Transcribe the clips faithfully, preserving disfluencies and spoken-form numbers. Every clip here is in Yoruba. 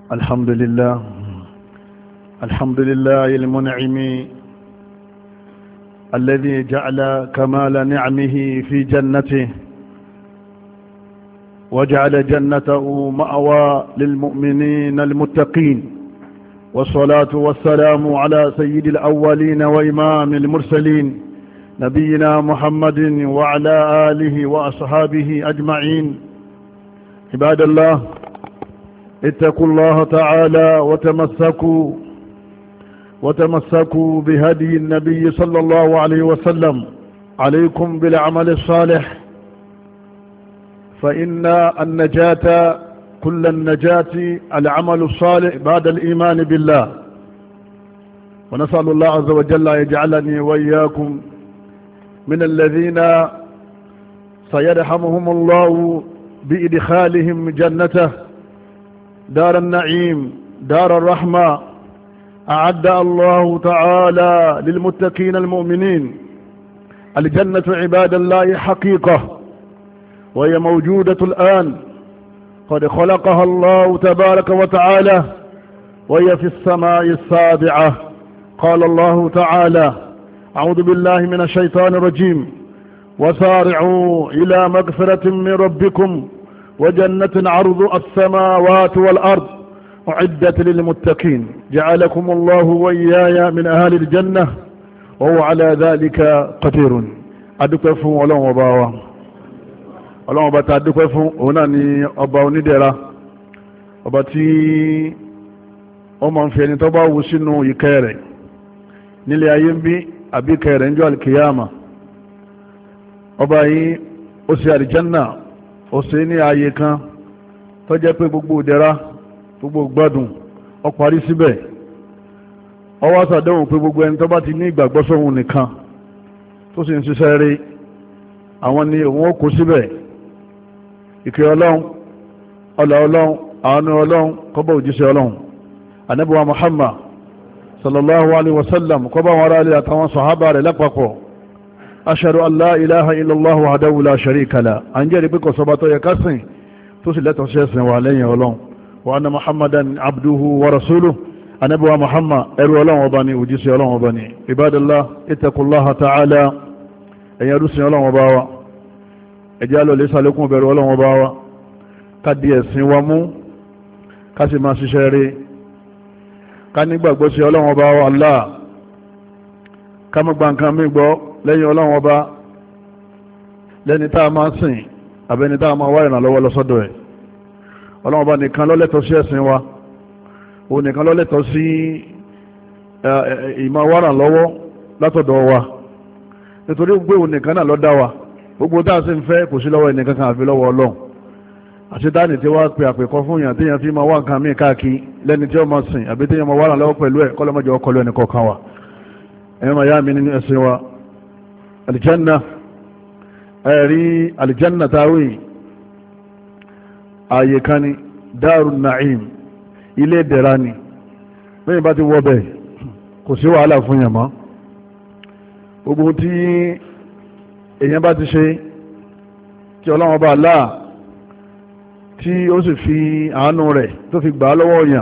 الحمد لله الحمد لله المنعم الذي جعل كمال نعمه في جنته وجعل جنته مأوى للمؤمنين المتقين، والصلاة والسلام على سيد الأولين وإمام المرسلين نبينا محمد وعلى آله وأصحابه أجمعين. عباد الله، اتقوا الله تعالى وتمسكوا وتمسكوا بهدي النبي صلى الله عليه وسلم. عليكم بالعمل الصالح، فإن النجاة كل النجاة العمل الصالح بعد الإيمان بالله. ونسأل الله عز وجل يجعلني وإياكم من الذين سيرحمهم الله بإدخالهم جنته دار النعيم دار الرحمة أعد الله تعالى للمتقين المؤمنين. الجنة عباد الله حقيقة، وهي موجودة الآن، قد خلقها الله تبارك وتعالى، وهي في السماء السابعة. قال الله تعالى: أعوذ بالله من الشيطان الرجيم: وسارعوا إلى مغفرة من ربكم وجنة عرضها السماوات والأرض أعدت للمتقين. جعلكم الله وإياي من أهل الجنة وهو على ذلك قدير. adúpẹ́ fún Ọlọ́run ọba wa. Ọlọ́run ọba tá dúpẹ́ fún òun náà ni ọba onídẹ̀ra, ọba tí ó máa ń fi ẹni tó bá wù sínú ìkẹ́ rẹ̀ nílé ayé ń bí àbí ìkẹ́ rẹ̀ ń jọ alkiyama. Ọba yìí ó ṣe àlìjánà, ó ṣe ní ààyè kan tó jẹ́ pé gbogbo ìdẹ̀ra gbogbo gbádùn ó parí síbẹ̀. Ó wá ṣàdéhùn pé gbogbo ẹni tó bá ti ní ìgbàgbọ́ sóhun nìkan tó sì ń ṣiṣẹ́ rí, àwọn ni òun ó kó síbẹ̀. ìkẹ́ Ọlọ́run, ọlá Ọlọ́run, àánú Ọlọ́run kó bá òjíṣẹ́ Ọlọ́run Ànábì wa Muhammad sallallahu alaihi wasallam, kó bá wọn ará ilé àtàwọn sàhábà rẹ̀ lápapọ̀. ashhadu an la ilaha illallah wahdahu la sharika lah. à ń jẹ́rìí pé kò sọ́ba tó yẹ ká sìn tó sì lẹ́tọ̀ọ́ sí ẹ̀sìn wa lẹ́yìn Ọlọ́run. wa anna Muhammadan abduhu wa rasuluhu. Ànábì wa Muhammad ẹrú Ọlọ́run ọba ni, òjíṣẹ́ Ọlọ́run ọba ni. ibadallah, ittaqullaha ta'ala. ẹ̀yin ẹrúsìn Ọlọ́run ọba wa, ẹ jẹ́ á lọ lè ṣàlékún bẹ̀rù Ọlọ́run ọba wa, ká di ẹ̀sìn wa mú, ká sì máa ṣiṣẹ́ rí, ká nígbàgbọ́ sí Ọlọ́run ọba wa Allah, ká má gba nǹkan mí gbọ́ lẹ́yìn Ọlọ́run ọba lẹ́ni tá a máa sìn àbẹ́ni tá a máa wá ìrànlọ́wọ́ lọ́sọ́dọ̀ ẹ̀. Ọlọ́run ọba nìkan ló lẹ́tọ̀ọ́ sí ẹ̀sìn wa, òun nìkan ló lẹ́tọ̀ọ́ sí ìmọ̀ wá ìrànlọ́wọ́ látọ̀dọ̀ wa, nítorí gbé òun nìkan náà ló dá wa. gbogbo tá a sì ń fẹ́ kò sí lọ́wọ́ ẹnìkan kan àfi lọ́wọ́ Ọlọ́run. àṣetáni tí wá pe àpèkọ fún yàn téèyàn fi máa wá nǹkan míì káàkiri lẹ́ni tí ó máa sìn àbí téèyàn máa wá ìrànlọ́wọ́ pẹ̀lú ẹ̀ kọ́lọ́mọjọ́ ọkọlù ẹnì kọ̀ọ̀kan wa. ẹ̀yọ́ máa yá mi nínú ẹ̀sìn wa. alìjánná, ẹ̀rí alìjánná táwí ààyè kan ni, dáàrù nàìm, ilé ìdẹ̀ra ni. bẹ́ẹ̀ bá ti wọ́ bẹ̀ kò sí wàhálà fún yàn mọ́. gbogbo tí èyàn bá ti ṣe tí Ọlọ́run bá láà tí ó sì fi àánú rẹ̀ tó fi gbà lọ́wọ́ èyàn,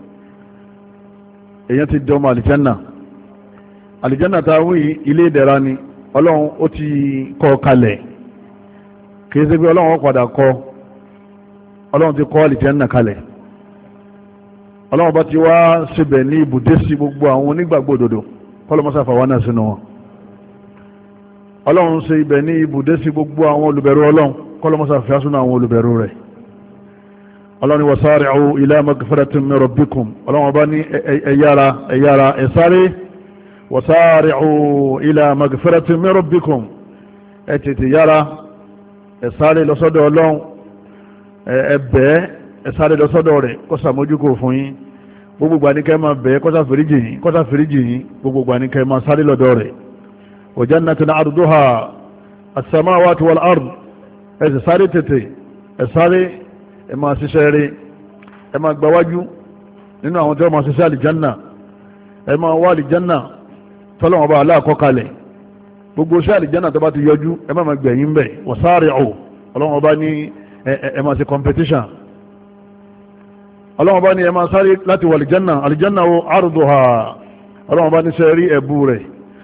èyàn ti dọ́mọ àlìjánà. àlìjánà ta wí ilé ìdẹ̀ra ni. Ọlọ́run ó ti kọ́ kalẹ̀, kìí ṣe pé Ọlọ́run padà kọ́, Ọlọ́run ti kọ́ àlìjánà kalẹ̀. Ọlọ́run bá ti wá síbẹ̀ ní ibùdé sí gbogbo àwọn onígbàgbọ́ òdodo, kọ́lọ́mọ́sáfà wá náà sínú wọn. Ọlọ́run ṣe ibẹ̀ ní ibùdé sí gbogbo àwọn olùbẹ̀rù Ọlọ́run, kọ́lọ́mọ́sá fi asúnà àwọn olùbẹ̀rù rẹ̀. Ọlọ́run ni wasari'u ila magfiratin min rabbikum. Ọlọ́run ọba ní ẹ̀yára ẹ̀yára ẹ̀sáré, wasari'u ila magfiratin min rabbikum. ẹ tètè yára ẹ̀sáré lọ́sọ́dọ̀ Ọlọ́run, ẹ̀bẹ̀ ẹ̀sáré lọ́sọ́dọ̀ rẹ̀ kó ṣàmójúkò fún yín. gbogbo gbà ní kẹ́ máa bẹ̀ kó ṣàforíjì yín kó ṣàforíjì yín, gbogbo gbà ní kẹ́ máa sáré lọ́dọ̀ rẹ̀. وجنة عرضها السماوات والأرض. ẹ̀sì sáré tètè ẹ̀sáré ẹ máa ṣiṣẹ́ rí, ẹ máa gbáwájú nínú àwọn tí wọ́n máa ṣiṣẹ́ àlìjánà, ẹ máa wá àlìjánà tọ́lọ́wọ́n bá aláàkọ́kalẹ̀. gbogbo ṣẹ́ àlìjánà tó bá ti yọjú ẹ má máa gbẹ̀yìn bẹ̀. wasari'u, ọlọ́wọ́n bá ní ẹ máa ṣe competition ọlọ́run bá ní ẹ máa sáré láti wà àlìjánà àlìjánà o arduha ọlọ́run bá ní sẹ́ rí ẹ̀bù rẹ̀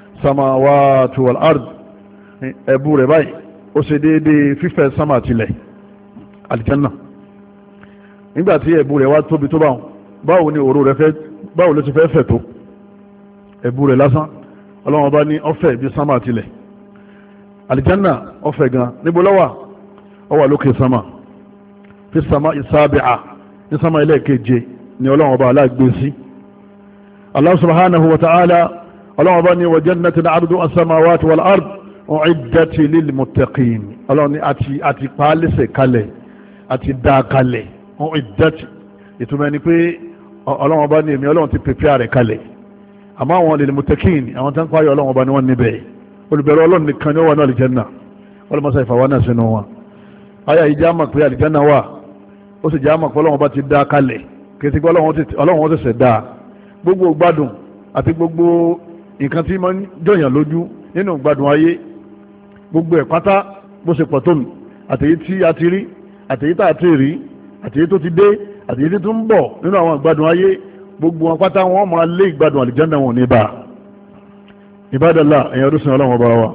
samawatu wal ard ẹ̀bù rẹ̀ báyìí ó ṣe déédéé fífẹ̀ sámà tilẹ̀ àlìjánà nígbàtí ẹ̀bù rẹ̀ wá tóbi tó báwọn báwo ni òru rẹ̀ fẹ́ báwo ló ti fẹ́ fẹ̀ tó ẹ̀bù rẹ̀ lásán ọlọ́run bá ní ọ̀fẹ́ bí sámà tilẹ̀ àlìjánà ọ̀fẹ́ gan níbo ló wà ó wà lókè sámà fi sámà ìsábìà ní sámà ilẹ̀ keje ni ọlọ́run ọba aláàgbé sí. Allah subhanahu wa ta'ala ọlọ́run ọba ní wa jannatin arduha as-samawati wal ard u'iddat lil muttaqin ọlọ́run ní àti àti pàálẹ́sẹ̀ kalẹ̀ àti dá kalẹ̀ u'iddat ìtumọ̀ ẹni pé ọlọ́run ọba ní èmi ọlọ́run ti pèpè rẹ̀ kalẹ̀ àmọ́ àwọn lil muttaqin àwọn tó ń pààyà ọlọ́run ọba ni wọ́n níbẹ̀ olùbẹ̀rẹ̀ ọlọ́run nìkan ni ó wà ní àlìjánà ọlọ́mọsá ìfàwọ́ náà sínú wọn ayà yìí já mọ̀ pé àlìjánà wà ó sì já mọ̀ pé ọlọ́run bá ti dá kalẹ̀ kìí sí pé ọlọ́run ó tẹ̀sẹ̀ dá gbogbo gbádùn àti gbogbo nǹkan tí máa ń jọyàn lójú nínú gbádùn ayé gbogbo ẹ̀ pátá bó ṣe pọ̀ tó nù àtèyí tí a ti rí àtèyí tá a ti rí àtèyí tó ti dé àtèyí tó ń bọ̀ nínú àwọn gbádùn ayé gbogbo wọn pátá wọn máa lé ìgbádùn àlìjánà wọn ní bá ibadallah ẹ̀yàn orísun ọlọ́run ọba wa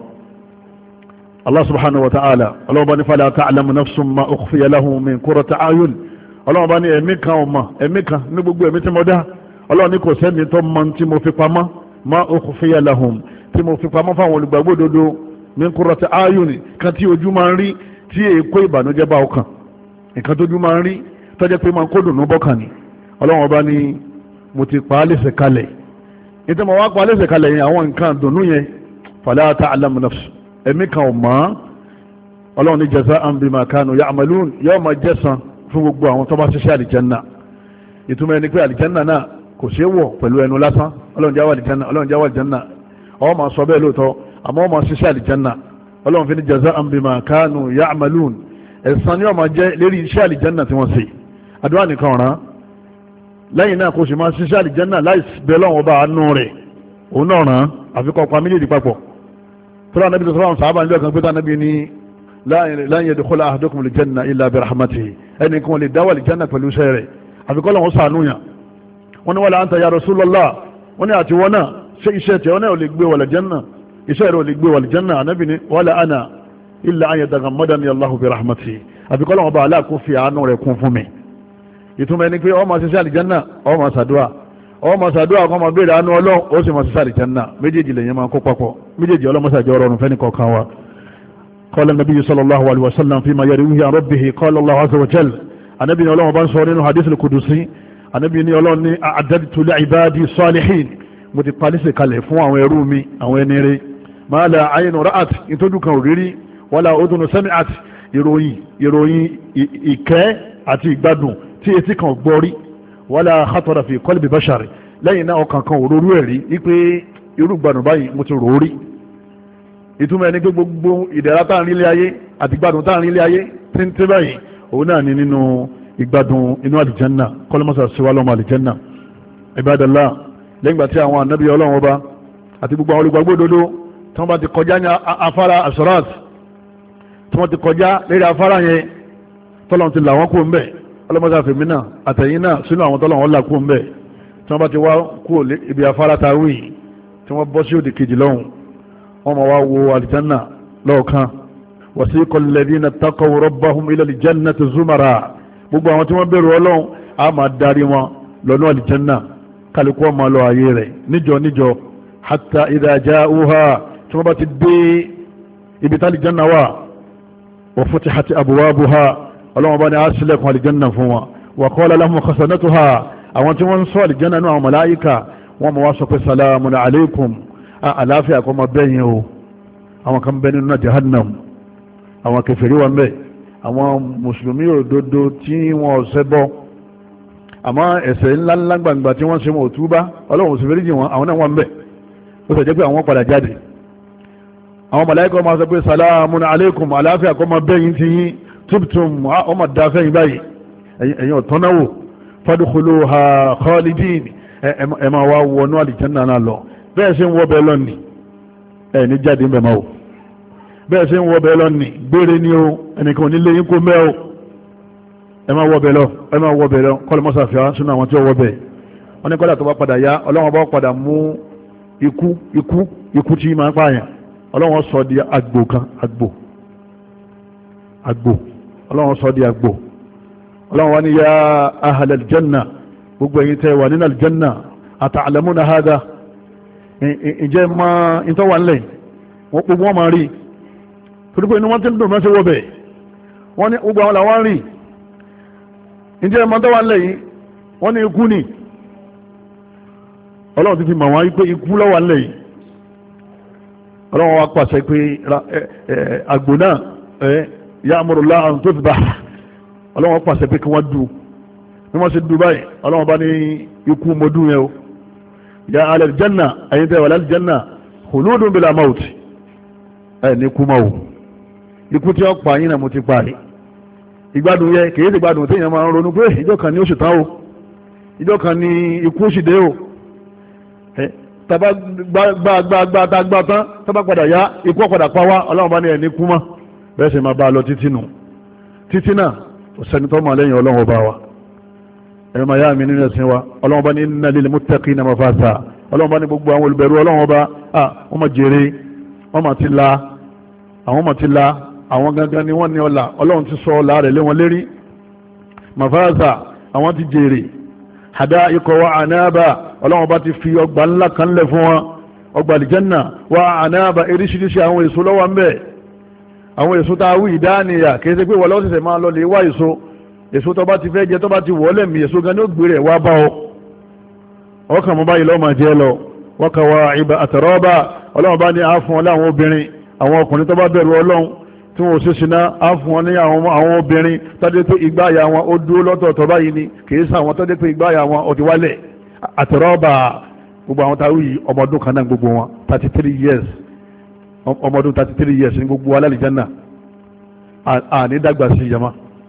Allah subhanahu wa ta'ala ọlọ́run bá ní fala ta'lamu nafsun ma ukhfiya lahum min qurrati a'yun ọlọ́run bá ní ẹ̀mí kan ọmọ ẹ̀mí kan ní gbogbo ẹ̀mí tí mo dá ọlọ́run ní kò sẹ́ni tó mọ tí mo fi pamọ́ ma ukhfiya lahum tí mo fi pamọ́ fáwọn olùgbàgbọ́ òdodo min qurrati a'yun kan tí ojú máa ń rí tí èkó ìbànújẹ́ bá ọkàn nǹkan tójú máa ń rí tọ́jẹ́ pé máa ń kó dùnú bọ́kàn ni ọlọ́run bá ní mo ti pa á lẹ́sẹ̀ kalẹ̀ nítorí mo wá pa á lẹ́sẹ̀ kalẹ̀ yẹn àwọn nǹkan dùnú yẹn fala ta'lamu nafsun ẹ̀mí kan ò mọ́ ọlọ́run ní jaza'an bima kanu ya'malun yóò máa jẹ́san fún gbogbo àwọn tó bá ṣiṣẹ́ àlìjánà ìtumọ̀ ẹni pé àlìjánà náà kò ṣeé wọ̀ pẹ̀lú ẹnu lásán ọlọ́run jáwọ́ àlìjánà ọlọ́run jáwọ́ àlìjánà ọ máa sọ bẹ́ẹ̀ lóòótọ́ àmọ́ ọ máa ṣiṣẹ́ àlìjánà ọlọ́run fi ní jaza'an bima kanu ya'malun ẹ̀san ni ó máa jẹ́ lérí iṣẹ́ àlìjánà tí wọ́n ṣe àdúrà nìkan ọ̀ràn lẹ́yìn náà kò sì máa ṣiṣẹ́ àlìjánà láì bẹ́ẹ̀ lọ́wọ́ bá àánú rẹ̀ òun náà ràn àfikọ́ pa méjèèjì papọ̀ tọ́lá nàbí sọ́lá àwọn sàábà níjọ́ kan pé tánàbí ní la yadkhulu ahadukum al-janna illa bi rahmatihi ẹni kan lè dáwà al-janna pẹ̀lú iṣẹ́ rẹ̀ àfikọ́lọ̀ wọn sànúyàn wọ́n ní wala anta ya Rasulullah wọ́n ní àti wọ́n náà ṣe iṣẹ́ tẹ̀ wọ́n náà lè gbé wal janna iṣẹ́ rẹ̀ lè gbé wal janna ànábì ní wala ana illa an yataghammadani Allahu bi rahmatihi àfikọ́lọ̀ wọn bá aláàkó fi àánú rẹ̀ kún fún mi ìtumọ̀ ẹni pé ó máa ṣiṣẹ́ al-janna ó máa ṣàdúrà ọ ma ṣàdúrà kan ma bèèrè àánú ọlọ́run ó sì ma ṣiṣẹ́ àlìjánná méjèèjì lè yẹn ma kó papọ̀ méjèèjì ọlọ́mọṣàjọ ọrọ̀rùn fẹ́ni kọ̀ọ̀kan wa qala nabiyyu sallallahu alaihi wasallam fima yarwihi an rabbihi qala Allahu azza wa jalla anábì ní ọlọ́run bá ń sọ nínú hadith al-qudusi anábì ní ọlọ́run ní a'dadtu li ibadi salihin mo ti palẹ́sẹ̀ kalẹ̀ fún àwọn ẹrú mi àwọn ẹni rẹ̀ ma la aynu ra'at ìtọ́jú kan òrírí wala udhunu sami'at ìròyìn ìròyìn ìkẹ́ àti ìgbádùn tí etí kan gbọ́rí wala khatara fi qalbi bashari lẹ́yìn náà ọkàn kan òróró ẹ̀rí wípé irú gbádùn báyìí mo ti rò rí ìtumọ̀ ẹni pé gbogbo ìdẹ̀ra táàrin ilé ayé àti gbádùn táàrin ilé ayé tí ń tẹ́ báyìí òun náà ni nínú ìgbádùn inú àlìjánà kọlọmọsà síwá lọ́mọ àlìjánà ibadallah lẹ́yìn gbà tí àwọn ànábì ọlọ́run ọba àti gbogbo àwọn olùgbàgbọ́ òdodo tí wọ́n bá ti kọjá ní afárá asrat tí wọ́n ti kọjá lérí afárá yẹn tọ́lọ́run ti là wọ́n kó ń bẹ̀ ọlọ́mọdé àfẹ́mí náà àtẹ̀yìn náà sínú àwọn tọ́lọ̀ wọn là kú ń bẹ̀ tí wọ́n bá ti wá kú ibi afárá ta wí tí wọ́n bọ́ sí òdì kejì lọ́hùn wọ́n máa wá wo àlìjánà lọ́ọ̀kan wasiqa alladhina taqaw rabbahum ila aljannati zumara gbogbo àwọn tí wọ́n bẹ̀rù ọlọ́run á máa darí wọn lọ́nà àlìjánà kálukú wọn máa lọ ààyè rẹ̀ níjọ níjọ hatta idha ja'uha tí wọ́n bá ti dé ibi tá àlìjánà wà wa futihati abwabuha ọlọ́wọ́n bá ní a sílẹ̀kùn àlìjánà fún wọn wa qala lahum khasanatuha àwọn tí wọ́n ń sọ àlìjánà náà àwọn màláíkà wọ́n mọ̀ wá sọ pé salamun alaykum àlàáfíà kọ́ ma bẹ́yìn o àwọn kan bẹ́ nínú jahannam àwọn kèfèrí wọn bẹ́ àwọn mùsùlùmí òdodo tí wọ́n ṣẹbọ àmọ́ ẹ̀ṣẹ̀ ńláńlá gbangba tí wọ́n ṣe wọn ò túbá ọlọ́wọ́n sì fẹ́ríjì wọn àwọn náà wọ́n bẹ́ ó sì jẹ́ pé àwọn padà jáde àwọn màláíkà máa sọ pé salamun alaykum àlàáfíà kọ́ ma bẹ́yìn ti yín tubtum ọmọ dáfẹ́ yìí báyìí ẹ̀yin ọ̀tọ́náwò fadkhuluha khalidin ẹ máa wá wọnú àlìjánná náà lọ bẹ́ẹ̀ ṣe ń wọ́ bẹ́ẹ̀ lọ́nìí ẹ̀ ní jáde mẹ́ma o bẹ́ẹ̀ ṣe ń wọ́ bẹ́ẹ̀ lọ́nìí gbére ní o ẹnìkan nílé yín kó mẹ́ o ẹ máa wọ́ bẹ̀ lọ ẹ máa wọ́ bẹ̀ lọ kọ́lọ̀ mọ́sàfíà sínú àwọn tí ó wọ́ bẹ̀ wọ́n ní kọ́lá tó bá padà yá ọlọ́wọ́n bá padà mú ikú ikú ikú tí máa ń pààyàn ọlọ́wọ́n sọ di àgbò kan àgbò àgbò ọlọ́wọ́n sọ di àgbò ọlọ́wọ́n wá ní yá ahlal janna gbogbo ẹ̀yin tẹ́ wà nínú aljanna ata'lamuna hada ìjẹ́ ma ìtọ́ wà nílẹ̀ wọ́n gbogbo wọn máa rí torípé inú wọn tí ń dùn mẹ́sẹ̀ wọ́bẹ̀ wọ́n ní gbogbo àwọn làwọn rí ìjẹ́ ma tọ́ wà nílẹ̀ yìí wọ́n ní ikú ni ọlọ́run ti fi mọ̀ wọ́n pé ikú lọ́wọ́ nílẹ̀ yìí ọlọ́run wá pàṣẹ pé àgbò náà ya'muru Allah an tudbah ọlọ́run pàṣẹ pé kí wọ́n dù ní wọ́n sì dù báyìí ọlọ́run bá ní ikú mọ́dún yẹn o ya alal janna ayin tẹ́ wà lal janna khuludun bila maut ẹ̀ ní kú máa wò ikú tí ó pa yín náà mo ti parí ìgbádùn yẹ kìí ti gbádùn tí èèyàn máa ń ronú pé ìjọ kan ní oṣù tán o ìjọ kan ní ikú oṣù dé o tàbá gbàgbàgbà tá gbà tán tàbá padà yá ikú ọ̀padà pa wá ọlọ́run bá ní ẹ̀ ní kú mọ́ bẹ́ẹ̀ sì máa bá a lọ títí nù títí náà òsèǹ tó máa lẹ́yìn ọlọ́run ọba wa ẹ̀rọ máa yá mi nínú ẹ̀sìn wa ọlọ́run ọba ní inna lil muttaqina mafaza ọlọ́run ọba ní gbogbo àwọn olùbẹ̀rù ọlọ́run ọba wọ́n máa jèrè wọ́n máa ti la àwọn máa ti la àwọn gangan ni wọ́n ní ọlá ọlọ́run ti sọ ọlá rẹ̀ lé wọn lérí mafaza àwọn ti jèrè hadaiqa wa anaba ọlọ́run ọba ti fi ọgbà ńlá kan lẹ̀ fún wọn ọgbà àlìjánà wa anaba eríṣiríṣi àwọn èso lọ́wọ́ ń bẹ àwọn èso tá a wí ìdáníyà kìí ṣe pé wọ́n lọ́sẹ̀sẹ̀ máa lọ lè wá èso èso tó bá ti fẹ́ jẹ tó bá ti wọ́ lẹ́mí èso gan ní ó gbé rẹ̀ wá bá ọ ọkàn mọ́ báyìí lọ́ọ́ máa jẹ́ lọ wọ́n kà wá ìbá àtàrọ́bà ọlọ́run bá ní àáfún ọlá àwọn obìnrin àwọn ọkùnrin tó bá bẹ̀rù ọlọ́run tí wọ́n ò ṣe ṣìnà àáfún wọn ní àwọn obìnrin tọ́jú pé ìgbáyà wọn ó dúró lọ́tọ̀ọ̀tọ̀ báyìí ni kìí sá àwọn tọ́jú pé ìgbáyà wọn ó ti wálẹ̀ àtàrọ́bà gbogbo àwọn táwí ọmọdún kan náà gbogbo wọn thirty three years ọmọdún thirty three years ní gbogbo alálìjánà àní dàgbà sí ìyàmá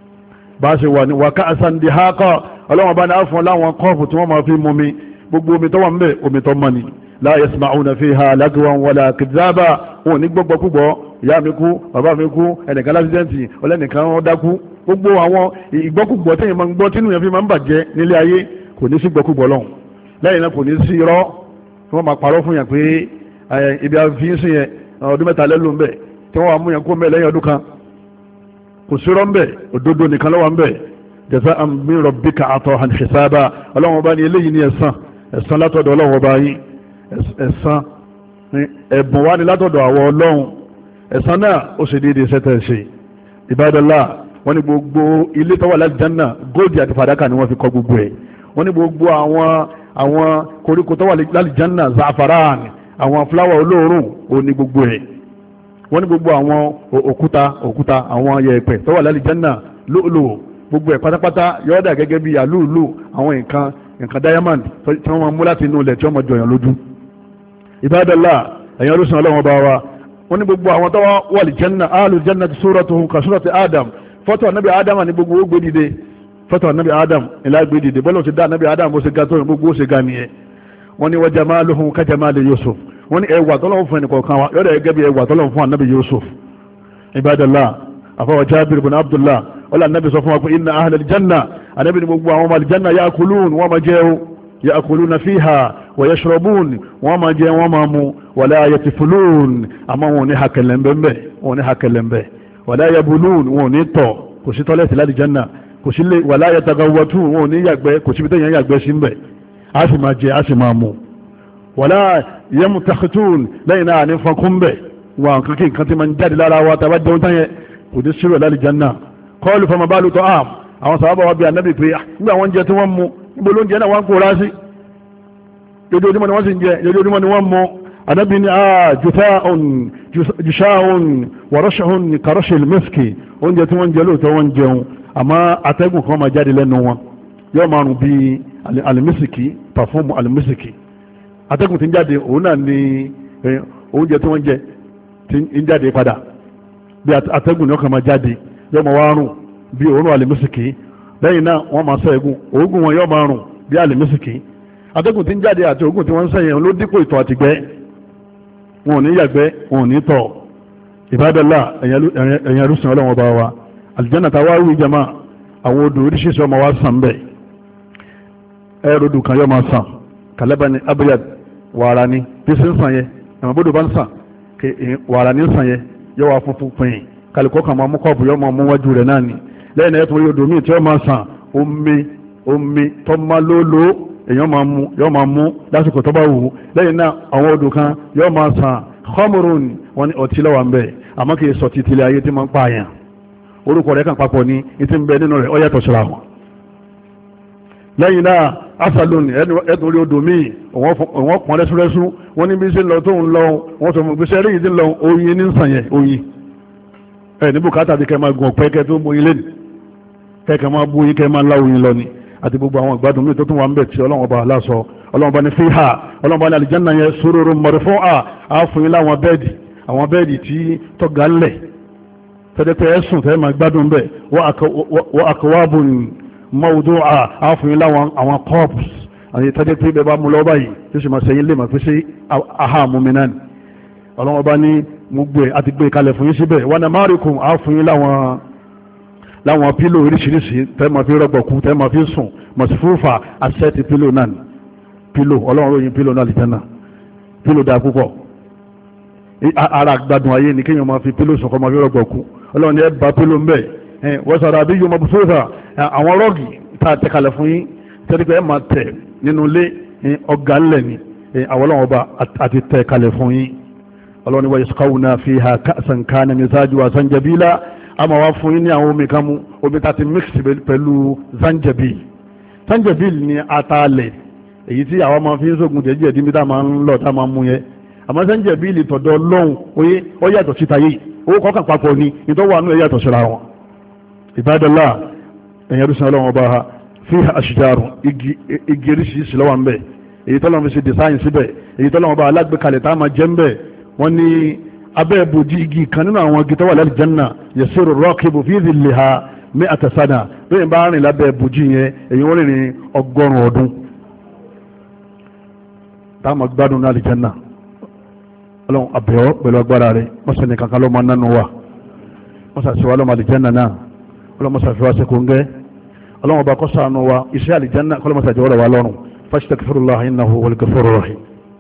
bá ṣe wà ní wàká àsàndì hákọ́ ọlọ́wọ́n bá ní àfún láwọn kọ́ọ̀fù tí wọ́n máa fi mú mi gbogbo omi tó wà ń bẹ̀ omi tó mọ́ ni la yasma'una fiha lagwan wala kidhaba wọn ní gbogbo púpọ̀ ìyá mi kú bàbá mi kú ẹnìkan lásìdẹ́ǹtì ọlẹ́nìkan wọn dákú gbogbo àwọn ìgbọ́kúgbọ́ tẹ́yìn máa ń gbọ́ tínú yẹn fi máa ń bàjẹ́ nílé ayé kò ní sí gbọ́kúgbọ́ lọ́hùn lẹ́yìn náà kò ní sí irọ́ tí wọ́n máa parọ́ fún yàn pé ibi àfihàn sí yẹn ọdún mẹ́ta lẹ́lò ń bẹ̀ tí wọ́n wà mú yàn kó mẹ́ lẹ́yìn ọdún kan kò sí rọ́ ń bẹ̀ òdodo nìkan lọ́wọ́ ń bẹ̀ jaza'an min rabbika ata'an hisaba ọlọ́wọ́n bá ní eléyìí ní ẹ̀san ẹ̀san látọ̀dọ̀ ọlọ́wọ́n bá yín ẹ̀san ẹ̀bùn wá ní látọ̀dọ̀ àwọ̀ ọlọ́run ẹ̀san náà ó ṣe déédéé sẹ́tẹ̀ ṣe ìbádọ́lá wọ́n ní gbogbo ilé tó wà lálìjánà góòdì àti fàdákà ni wọ́n fi kọ́ gbogbo ẹ̀ wọ́n ní gbogbo àwọn àwọn koríko tó wà lálìjánà zafaran àwọn fúláwà olóòórùn ò ní gbogbo ẹ̀ wọ́n ní gbogbo àwọn òkúta òkúta àwọn yẹ̀pẹ̀ tó wà lálìjánà lóòlò gbogbo ẹ̀ pátápátá yọ́dà gẹ́gẹ́ bí àlúùlù àwọn nǹkan nǹkan diamond tí wọ́n máa mú láti inú ilẹ̀ tí wọ́n máa jọyàn lójú ìbádọ́lá ẹ̀yàn olóṣùn ọlọ́wọ́n bá wa wọ́n ní gbogbo àwọn tó wà lìjánà áàlù jánà ti suratuhum ka surati Adam fọ́tò ànábì Adam ní gbogbo ó gbé dìde fọ́tò ànábì Adam ìlà gbé dìde bọ́lá ti dá ànábì Adam ó ṣe ga tó gbogbo ó ṣe ga nìyẹn wọ́n ní wa jamaluhum ka jamali Yusuf wọ́n ní ẹwà tọ́lọ́wọ́ fún ẹnìkọ̀ọ̀kan wa yọ́dọ̀ ẹgẹ́ bí ẹwà tọ́lọ́wọ́ fún ànábì Yusuf ibadallah afọwọ́ Jabir bin Abdullah ọlá ànábì sọ fún wa pé inna ahlal janna ànábì ní gbogbo àwọn aljanna ya'kulun wọ́n ma jẹun ya'kuluna fiha wa yashrabun wọ́n ma jẹ wọ́n ma mu wala yatifulun àmọ́ wọn ní hakẹlẹ̀mbẹ̀ wọn ní hakẹlẹ̀mbẹ̀ wala yabulun wọn ní tọ̀ kò sí tọ́lẹ̀tì láti janna kò sí lè wala yatagawwatun wọn ní yàgbẹ́ kò sí bí tẹ́yàn yàgbẹ́ sí mbẹ̀ a sì máa jẹ a sì máa mu wala yamtakhitun lẹ́yìn náà ní fọkúnbẹ̀ wọn kankan kan ti máa ń jáde lára wa tàbá jẹun tán yẹ kò dé sírò láti janna kọlu fama bá lùtọ́ àm àwọn sàábà wa bí anábì pé nígbà wọn jẹ tí wọ́n mú níbo ló ń jẹ náà wọ́n kó rásí lójoojúmọ́ ni wọ́n sì ń jẹ lójoojúmọ́ ni wọ́n mú anábì ní àà jùsáhùn wọ̀rọ̀ṣahùn kàrọ́ṣẹ̀ mẹ́sìkì oúnjẹ tí wọ́n jẹ lóòótọ́ wọ́n jẹun àmọ́ atẹ́gùn kan máa jáde lẹ́nu wọn yóò máa rùn bí alimísìkì pàfọ́ọ̀mù alimísìkì atẹ́gùn tí ń jáde òun náà ni oúnjẹ tí wọ́n jẹ tí ń jáde padà bí atẹ́gùn náà kan máa jáde yóò máa wá rùn bí òórùn alimísìkì lẹ́yìn náà wọ́n máa sẹ́gun òógùn wọn yóò máa rùn bí alimísìkì atẹ́gùn tí ń jáde àti òógùn tí wọ́n ń sẹ́yìn ló dípò ìtọ̀ àtìgbẹ́ wọn ò ní yàgbẹ́ wọn ò ní tọ̀ ìbádọ́lá ẹ̀yàn rúsùn ọlọ́wọ́n bá wa aljanna ta wá wí jama àwọn odò oríṣiríṣi ọmọ wa sàn bẹ́ẹ̀ ẹ̀rọ odò kan yọ máa sàn kàlẹ́bà ní abiyad wàrà ni bí sí ń sàn yẹ ẹ̀mọ̀ bódò bá ń sàn wàrà ní sàn yẹ yọ wà funfun pin kálukọ́ kan máa mú kọ́ọ̀bù yọ máa mú wájú rẹ̀ náà ni lẹ́yìn náà ẹ̀tún odò míì tí ó máa sàn omi omi tó máa lólo èèyàn máa mú yọ máa mú lásìkò tó bá wù lẹ́yìn náà àwọn odò kan yọ máa sàn khamrun wọn ni ọtí lọ́wọ́ ń bẹ̀ àmọ́ kì í sọ títí ilé ayé tí máa ń pààyàn orúkọ rẹ̀ kàn papọ̀ ní ìtì ń bẹ nínú rẹ̀ ó yàtọ̀ síra wọn. lẹ́yìn náà asalon ẹ̀dùn orí odò míì wọ́n pọ́n rẹ́súrẹ́sú wọ́n ní bí ṣe lọ tó ń lọ wọ́n sọ fún gbèsè rí ìdí lọ oyin ní sàn yẹn oyin ẹ̀ ní bùkátà bí kẹ́ máa gùn ọ̀pẹ́ kẹ́ tó bóyin lẹ́nu kẹ́ máa bóyin kẹ́ máa lá oyin lọ ni àti gbogbo àwọn ìgbádùn míì tó tún wà ń bẹ̀ tí ọlọ́run bá aláṣọ ọlọ́run bá ní fiha ọlọ́run bá ní àlìjánnà yẹn sururun marfu'a àáfún yín láwọn bẹ́ẹ̀dì àwọn bẹ́ẹ̀dì tí tọ́gà ńlẹ̀ tẹ́lẹ̀pẹ́ ẹ̀sùn tẹ́lẹ̀ máa gbádùn bẹ́ẹ̀ wa akwabun mawdu'a àáfún yín láwọn àwọn cups àti tẹ́lẹ̀pẹ́ bẹ́ẹ̀ bá mú lọ́wọ́ báyìí tí sì máa sẹ́yìn lè máa fi sí aha muminan ọlọ́run bá ní mú gbé àti gbé kalẹ̀ fún yín síbẹ̀ wa namarikum àáfún yín láwọn láwọn pílò oríṣiríṣi tẹ́ máa fi rọ́gbọ̀kú tẹ́ máa fi sùn mọ̀sífúfà àṣẹ́tì pílò náà pílò ọlọ́run ròyìn pílò náà lìtẹ́nà pílò dáa púpọ̀ ara gbádùn ayé ní kíyàn máa fi pílò sùn kọ́ máa fi rọ́gbọ̀kú ọlọ́run ní ẹ bá pílò ń bẹ̀ wọ́n sọ̀rọ̀ àbí yóò máa fúfà àwọn rọ́ọ̀gì tá a tẹ̀kalẹ̀ fún yín tẹ́lẹ̀ ẹ máa tẹ̀ nínú ilé ọ̀gá ńlẹ̀ ni àwọn ọlọ́run ọba àti tẹ̀kalẹ̀ fún yín ọlọ́run ní wa yasqawna fiha ka'san kana mizajuha zanjabila a máa wá fún yín ní àwọn omi kan mú omi tá ti mix pẹ̀lú zanjabil zanjabil ni atalẹ̀ èyí tí àwọn máa fi ń sógun jẹ́jẹ́ ẹ̀dínmí tá máa ń lọ tá máa mú yẹn àmọ́ zanjabil tọ̀dọ̀ lọ́hùn oyé ó yàtọ̀ síta yìí owó kọ́kàn papọ̀ ni nítorí wà nú ẹ̀ yàtọ̀ síra wọn. Ibadallah ẹ̀yẹ́rú sin ọlọ́run ọba ha fiha ashjaru igi oríṣiríṣi lọ́wọ́ ń bẹ̀ èyí tọ́lọ́run fi ṣe design síbẹ̀ èyí tọ́lọ́run ọba alágbèkalẹ̀ tá máa jẹ́ ń bẹ̀ wọ́n ní abẹ́ ìbòjì igi kan nínú àwọn igi tó wà lálẹ́ janna yasiru rakibu fi dhillaha mi'ata sana bẹ́ẹ̀ bá rìn lábẹ́ ìbòjì yẹn èyí wọ́n rìn ọgọ́rùn ọdún táwọn gbádùn náà lè janna ọlọ́run àbẹ̀wọ́ pẹ̀lú agbára rẹ̀ mọ́sán ní kankan ló máa nánú wa mọ́sán sí wa lọ́mọ àlìjánà náà ọlọ́run mọ́sán fi wá sí kóńgẹ́ ọlọ́run ọba kọ́ ṣàánú wa iṣẹ́ àlìjánà kọ́lọ́ mọ́sán jẹ́wọ́rọ̀ wa lọ́rùn fastaghfirullah innahu huwal ghafurur rahim.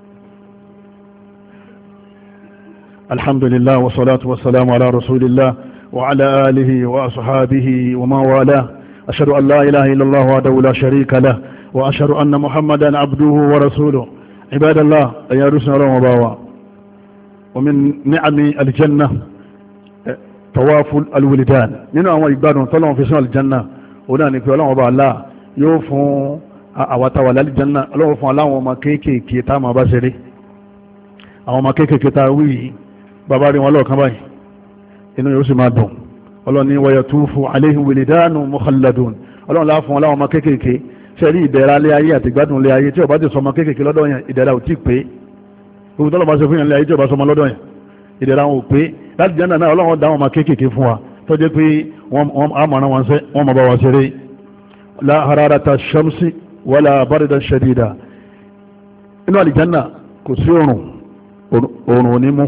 alhamdulillah wa salatu wa salamu ala rasulillah wa ala alihi wa ashabihi wa man wala ashhadu an la ilaha illallah wahdahu la sharika lah wa ashhadu anna muhammadan abduhu wa rasuluhu ibadallah ya rusul ọlọ́run ọba wa ومن نعم الجنة طواف الولدان nínú àwọn ìgbádùn tọ́lọ́run fi sínú aljanna òun náà ni pé ọlọ́run ọba Allah yóò fún àwàtàwà lálìjanna ọlọ́run fún aláwọn ọmọ kéékèèké tá máa bá ṣeré àwọn ọmọ kéékèèké tá wí bàbá rí wọn lọ́ọ̀kan báyìí inú yóò sì máa dùn ọlọ́run ní wa yatufu alayhim wilidanun mukhalladun ọlọ́run láà fún aláwọn ọmọ kéékèèké ṣẹ́rí ìdẹ̀ra lé ayé àti ìgbádùn lé ayé tí ó bá ti sọ ọmọ kéékèèké lọ́dọ̀ yẹn ìdẹ̀ra ò tí pé gbogbo tọ́lọ̀ bá ṣe fún yẹn lé ayé tí ó bá sọmọ lọ́dọ̀ yẹn ìdẹ̀ra wọn ò pé láti jẹ́ náà ọlọ́run dá wọn máa kéékèèké fún wa tó jẹ́ pé wọ́n àmọ̀ràn wọn sẹ́ wọ́n máa bá wa ṣeré la hararata shamsi wala barida shadida inú àlìjánà kò sí òrùn òrùn òní mú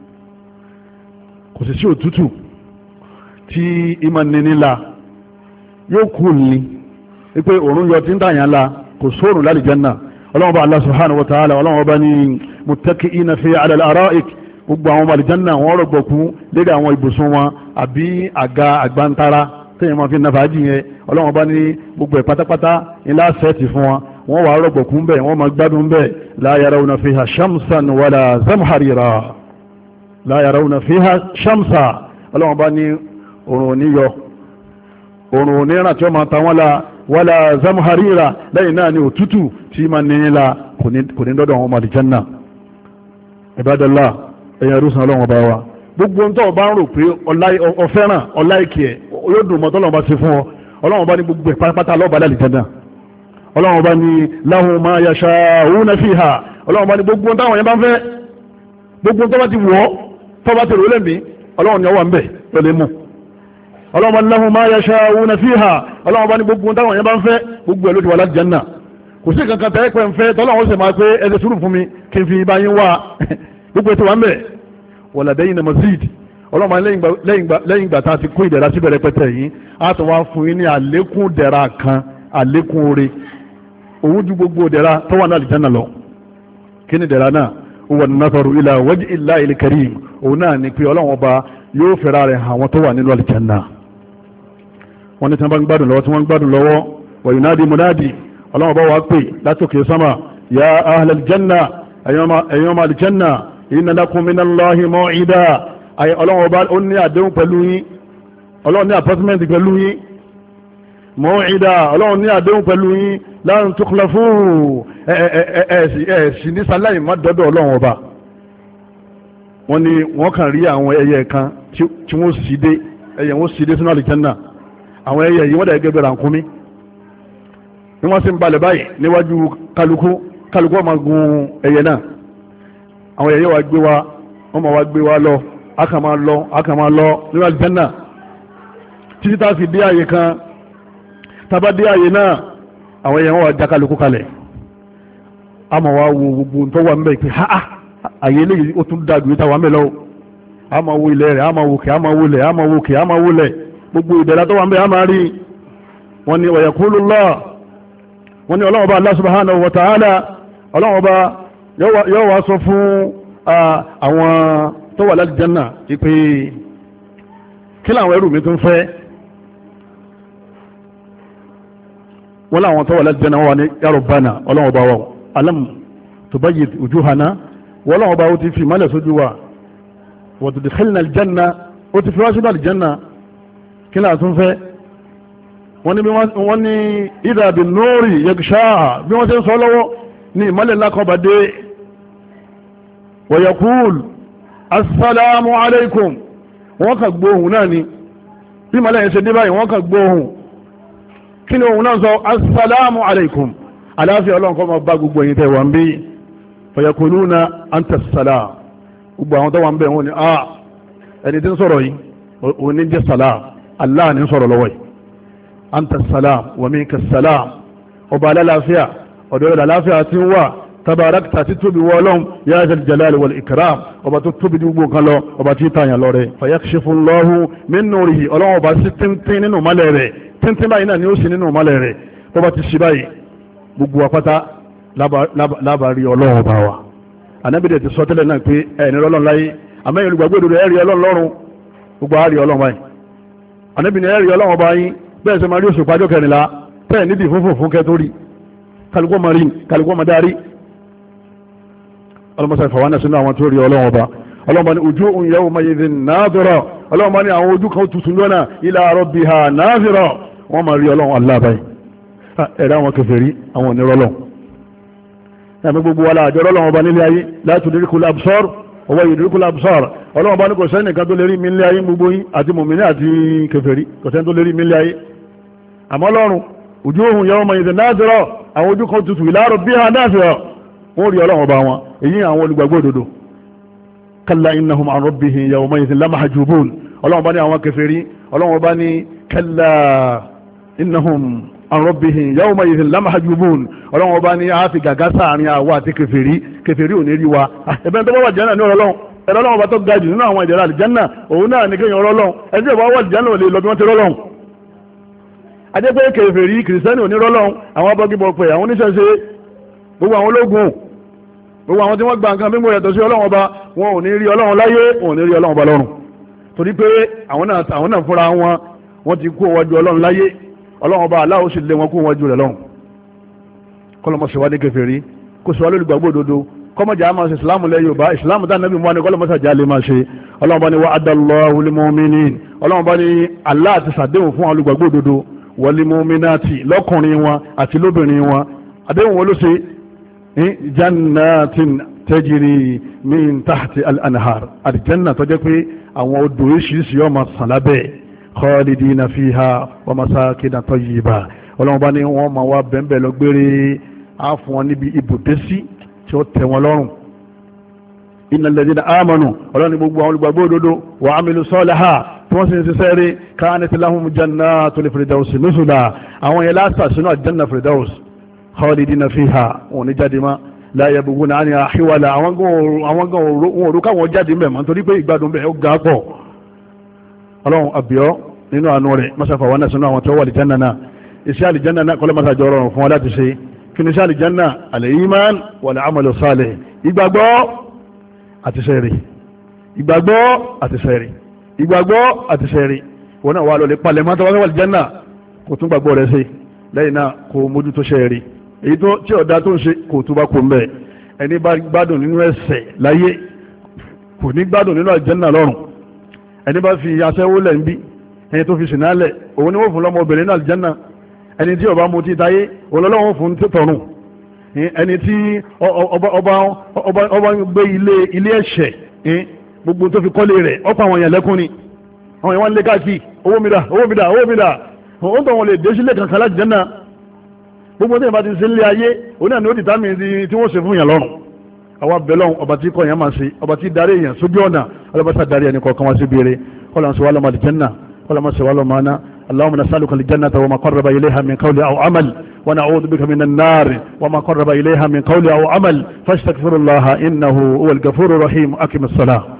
kò sì sí òtútù tí ìmọ̀ níní la yóò kú ní wípé òrùn yọ tí ń tàyàn la kò sóòrùn lálìjánà ọlọ́run bá Allah subhanahu wa ta'ala ọlọ́run bá ní muttaki'ina fi ala al-ara'ik gbogbo àwọn màlìjánà wọ́n rọ̀gbọ̀kú lédè àwọn ibùsùn wọn àbí àga àgbántara tẹ́yìn máa fi nàfàájì yẹn ọlọ́run bá ní gbogbo ẹ̀ pátápátá ńlá sẹ́ẹ̀tì fún wọn wọ́n wà rọ̀gbọ̀kú ń bẹ̀ wọ́n máa gbádùn bẹ̀ la yarawna fiha shamsan wala zamharira la yarawna fiha shamsa ọlọ́run bá ní òrùn òní yọ òrùn òní ràn tí wọ́n máa ta wọ́n la wala zamharira lẹ́yìn náà ni òtútù tí máa ní la kò ní dọ́dọ̀ àwọn màlìjánà Ibadallah ẹ̀yà rúsàn ọlọ́run ọba wa gbogbo ń tọ́ ọba ń rò pé ọfẹ́ràn ọláìkì ẹ̀ yóò dùn mọ́ tọ́lọ́run ọba ṣe fún ọ ọlọ́run ọba ní gbogbo ẹ̀ pátápátá lọ́ọ̀bá lálìjánà ọlọ́run ọba ní lahum ma yasha'una fiha ọlọ́run ọba ní gbogbo ń táwọn yẹn bá ń fẹ́ gbogbo ń tọ́ bá ti wọ́ tọ́ bá ti rò lẹ́mí ọlọ́run ni ọwọ́ ń bẹ̀ lọ́lẹ́ mú ọlọ́run ọba ní lahum ma yasha'una fiha ọlọ́run ọba ní gbogbo ń táwọn yẹn bá ń fẹ́ gbogbo ẹ̀ ló ti wà lálìjánà kò sí kankan tẹ́ pẹ́ ń fẹ́ tọ́lọ́run sì máa pé ẹ ṣe sùúrù fún mi kí n fi bá yín wá gbogbo ètò wa ń bẹ̀ waladayna mazid ọlọ́mọ lẹ́yìn ìgbà tá a ti kó ìdẹ̀ra síbẹ̀ rẹpẹtẹ yìí a tún wá fún yín ní àlékún dẹ̀ra kan àlékún oore òun ju gbogbo dẹ̀ra tó wà ní àlìjánnà lọ. kí ni dẹ̀ra náà huwa an-nazaru ila wajhi llahi al-karim òun náà ni pé ọlọ́run ọba yóò fẹ́ra rẹ̀ àwọn tó wà nínú àlìjánnà. wọ́n ní tí wọ́n bá ń gbádùn lọ́wọ́ tí wọ́n ń gbádùn lọ́wọ́ wa yunadi munadi ọlọ́run ọba wà pé látòkè sámà ya ahlal janna ẹ̀yọ́mà àlìjánnà inna lakum minallahi maw'ida ọlọ́run ọba ó ní àdéhùn pẹ̀lú yín ọlọ́run ní appointment pẹ̀lú yín maw'ida ọlọ́run ní àdéhùn pẹ̀lú yín lan tukhlafu ẹ̀ẹ̀sì ní sàláì má dọ́dọ̀ ọlọ́run ọba. wọ́n ní wọ́n kàn rí àwọn ẹyẹ kan tí wọ́n sì dé ẹyẹ wọ́n sì dé sínú àlìjánnà àwọn ẹyẹ yìí wọ́n dẹ̀ gẹ́gẹ́ ràkúnmí ni wọ́n sì ń balẹ̀ báyìí níwájú kálukú kálukú ọmọ gun ẹyẹ náà àwọn ẹyẹ wa gbé wa wọ́n máa wá gbé wa lọ aka máa lọ aka máa lọ nínú àlìjánnà títí tá a fi dé àyè kan tábà dé àyè náà àwọn ẹyẹ wọn wá já kálukú kalẹ̀ a máa wá wo gbogbo tó wà ń bẹ̀ pé ha ha àyè eléyìí ó tún dàgbé yìí táwa ń bẹ̀ lọ́wọ́ a máa wo ilẹ̀ rẹ̀ a máa wo kè a máa wo lẹ̀ a máa wo kè a máa wo lẹ̀ gbogbo ìdẹ̀ra tó wà ń bẹ̀ a máa rí wọn ni wa yaqulullah wọn ni ọlọ́wọ́ bá Allah subhanahu wa ta'ala ọlọ́wọ́ bá yóò wá sọ fún àwọn tó wà láti janna ìpé kí láwọn ẹrù mi tún fẹ́ wọ́n láwọn tó wà láti janna wọ́n wà ní ya Rabbana ọlọ́wọ́ bá wọ́n alam tubayyid wujuhana wọ́n láwọn bá ó ti fi mọ́lẹ̀ sójú wa wa tudkhilna aljanna ó ti fi wá sínú aljanna kí láwọn tún fẹ́ wọ́n ní idha bin nuri yaghshaha bí wọ́n ti ń sọ lọ́wọ́ ní ìmọ́lẹ̀ lákọ̀ọ́bàdé wa yaqul assalamu alaikum wọ́n kà gbóhùn náà ni bí ìmọ́lẹ̀ yẹn ṣe dé báyìí wọ́n kà gbóhùn kí ni ohun náà sọ assalamu alaikum aláfíà ọlọ́run kọ́ máa bá gbogbo ẹ̀yin tẹ́ wà ń bí fa yaquluna anta salam gbogbo àwọn tó wà ń bẹ̀ wọ́n ni ah ẹni tí ń sọ̀rọ̀ yìí òun ní jẹ́ salam Allah ní sọ̀rọ̀ lọ́wọ́ yìí anta salam wa minka salam ọba alálàáfíà ọ̀dọ̀ alálàáfíà tí ń wà tabarakta tí tóbi wọ́lọ́n ya zal jalali wal ikram ọba tó tóbi gbogbo kan lọ ọba tí tààyàn lọ rẹ̀ fayakshifu Allahu min nurihi ọlọ́wọ́ ọba sí tíntín nínú mọ́lẹ̀ rẹ̀ tíntín báyìí náà ni ó sì nínú mọ́lẹ̀ rẹ̀ ọba ti ṣe báyìí gbogbo apáta lábàárí ọlọ́wọ́ ọba wa anábìdẹ̀ ti sọ tẹ́lẹ̀ náà pé ẹni ọlọ́run láyé àmẹ́yìn olùgbàgbọ́dọ̀ ẹ̀rí ọlọ́run lọ́run gbogbo àárí ọlọ́run báyìí anábìdẹ̀ ẹ̀rí ọlọ́run ọba yín bẹ́ẹ̀ sọ ma rí oṣù pàjọ́ kẹrìnlá tẹ́ẹ̀ nídìí fúnfún fún kẹtórí kálukọ́ ma rí kálukọ́ ma dárí ọlọ́mọsá ìfọwọ́nà sínú àwọn tó rí ọlọ́wọ́ bá ọlọ́mọ ní wujuhun yawma'idhin nadira ọlọ́mọ ní àwọn ojú kan tuntun lọ́nà ila rabbiha nadira wọ́n ma rí ọlọ́wọ́ aláàbáyé ẹ̀rẹ́ àwọn kèfèrí àwọn onírọ́lọ́ ẹ̀mí gbogbo wà láàjọ ọlọ́wọ́ bá nílé ayé la tudrikul absar wa yudrikul absar ọlọ́wọ́ bá ní kò sẹ́ni kan tó lè rí mi nílé ayé gbogbo yín àti mùmínì àti kèfèrí kò sẹ́ni tó lè rí mi nílé ayé àmọ́ lọ́run wujuhun yawma'idhin nadira àwọn ojú kan tuntun ila rabbiha nadira wọ́n rí ọlọ́wọ́ bá wọn èyí àwọn olùgbàgbọ́ òdodo kalla innahum an rabbihim yawma'idhin lamahjubun ọlọ́wọ́ bá ní àwọn kèfèrí ọlọ́wọ́ bá ní kalla innahum an rabbihim yawma'idhin lamahjubun ọlọ́wọ́ bá ní àáfi gàgá sáàrin àwa àti kèfèrí kèfèrí ò ní rí wa ẹ̀bẹ̀ tó bá wà jẹ́nà ní ọlọ́wọ́ ẹ̀rọ ọlọ́wọ́ bá tó ga jù nínú àwọn ìdẹ̀ra àlìjánà òun náà ní kéèyàn ọlọ́wọ́ ẹ̀sìn ìbá wà àlìjánà ò lè lọ bí wọ́n ti rọ́lọ́wọ́ adé pé kèfèrí kìrìsìtẹ́nì ò ní rọ́lọ́wọ́ àwọn abọ́gibọ̀ pé àwọn oníṣẹ́ṣe gbogbo àwọn ológun gbogbo àwọn tí wọ́n gba nǹkan mímú yàtọ̀ sí ọlọ́run ọba wọn ò ní rí ọlọ́run láyé wọn ò ní rí ọlọ́run ọba lọ́run torí pé àwọn náà àwọn náà fúnra wọn wọ́n ti kó wájú ọlọ́run láyé ọlọ́run ọba aláwọ̀ sì lé wọn kó wájú rẹ̀ lọ́run kọ́lọ́mọsí wa ní kèfèrí kó sọ olùgbàgbọ́ òdodo kọ́mọjà máa ṣe ìsìlámù lẹ́ yorùbá ìsìlámù tá nàbí mọ́ni kọ́lọ́mọsí àjà lè máa ṣe ọlọ́run bá ní wa'adallahu lil mu'minin ọlọ́run bá ní Allah ti ṣàdéhùn fún olùgbàgbọ́ òdodo wal mu'minati lọ́kùnrin wọn àti lóbìnrin wọn àdéhùn wọn ló ṣe jannatin tajiri min tahti al-anhar aljanna tó jẹ́ pé àwọn odò oríṣiríṣi yóò máa sàn lábẹ́ khalidina fiha wa masakina tayyiba ọlọ́run bá ní wọ́n máa wá bẹ́ẹ̀bẹ́ẹ̀ lọ gbére á fún wọn níbi ibùdé sí tí ó tẹ́ wọn lọ́rùn innal ladina amanu ọlọ́run ní gbogbo àwọn olùgbàgbọ́ òdodo wa amilu salaha tí wọ́n sì ń ṣiṣẹ́ rí kanat lahum jannatul firdausi nuzula àwọn yẹn lásà sínú àjẹ́nà firdaus khalidina fiha wọn ní jáde má la yabghuna anha hiwala àwọn gan òru káwọn jáde mẹ́mọ́ nítorí pé ìgbádùn bẹ́ẹ̀ ó ga pọ̀ ọlọ́run àbíọ́ nínú àánú rẹ̀ mọ́sáfà wọn náà sínú àwọn tó wà àlìjánà náà iṣẹ́ àlìjánà náà kọ́lọ́ mọ́sá jọ rọrùn fún wọn láti ṣe kí ni iṣẹ́ àlìjánà al-iman wal-amalu salih ìgbàgbọ́ àti sẹ́rì ìgbàgbọ́ àti sẹ́rì ìgbàgbọ́ àti sẹ́rì wọn náà wà lọ́lẹ̀ palẹ̀ mọ́ta wọ́n wà àlìjánà kò tún gbàgbọ́ rẹ̀ sí lẹ́yìn náà kò mójú tó sẹ́rì èyí tí ọ̀dá tó ń ṣe kò tún bá kó ń bẹ̀ ẹni bá gbádùn nínú ẹ̀ṣẹ̀ láyé kò ní gbádùn nínú àlìjánà lọ́run ẹni bá fi aṣẹ́wó lẹ̀ ń bí ẹni tó fi sìnálẹ̀ òun ni wọ́n fún lọ́mọ obìnrin náà àlìjánà ẹni tí ọba mú ti táyé olólọ́wọ́ fún tọ̀run ẹni tí ọba gbé ilé ẹ̀ṣẹ̀ gbogbo tó fi kọ́lé rẹ̀ ọ̀pọ̀ àwọn èèyàn lẹ́kún ni àwọn èèyàn wọ́n lé káàkiri owó mi dà owó mi dà owó mi dà ó ń tọ́ wọn lè dé sílé kankan láti jẹ́ náà gbogbo tí ìbá ti ṣe lé ayé òun náà ni ó ti tá mi tí wọ́n ṣe fún yàn lọ́rùn àwọn abẹ́lọ́hùn ọba tí kọ́ yẹn máa ṣe ọba tí darí èèyàn sójú ọ̀nà ọlọ́bàṣà darí ẹni kọ̀ọ̀kan wá sí béèrè kọ́lá ń sọ wá lọ́mọ àlìjẹ́nà kọ́lá ń sọ wá lọ́mọ aná اللهم نسألك الجنة وما قرب إليها من قول أو عمل ونعوذ بك من النار وما قرب إليها من قول أو عمل فاستغفر الله إنه هو الغفور الرحيم أقم الصلاة